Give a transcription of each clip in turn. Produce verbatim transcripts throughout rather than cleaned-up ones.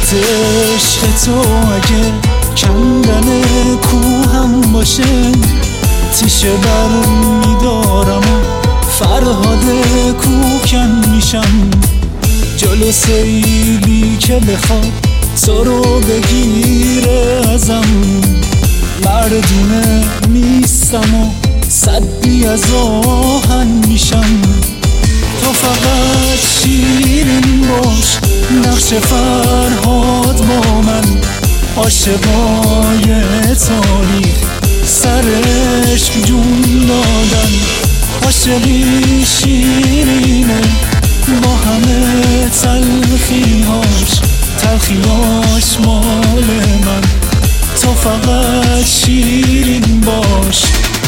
خط عشق تو اگه کندن کوهم باشه تیشه بر میدارم و فرهاد کوکن میشم. جلو سیلی که بخواد تو رو بگیره ازم مردونه نیستم و صدی از آهن میشم. تو فقط شیرین باش نقش فرهاد با من عاشقای تاریخ سر عشق جون دادن. عاشقی شیرینه با همه تلخیهاش تلخیهاش مال من. تو فقط شیرین باش.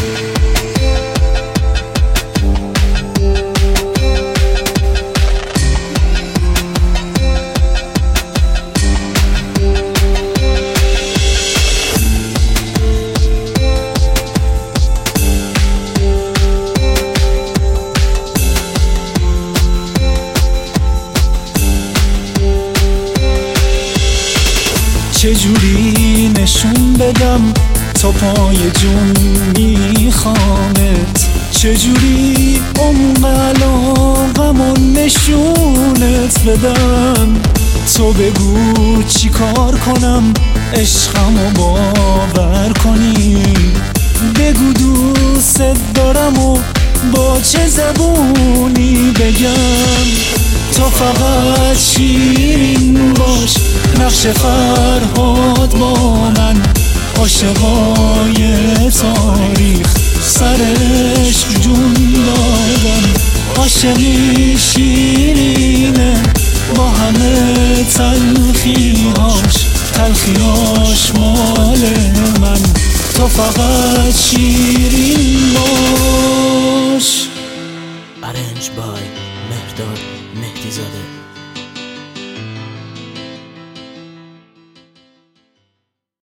چجوری نشون بدم تا پای جون میخوامت؟ چجوری عمق علاقم و نشونت بدم؟ تو بگو چی کار کنم عشقم و باور کنی؟ بگو دوست دارم و با چه زبونی بگم؟ تو فقط شیرین باش نقش فرهاد با من عاشقای تاریخ سر عشق جون دادن. عاشقی شیرینه با همه تلخیهاش تلخیهاش مال من. تو فقط شیرین باش. Arranged by مهرداد مهدیزاده.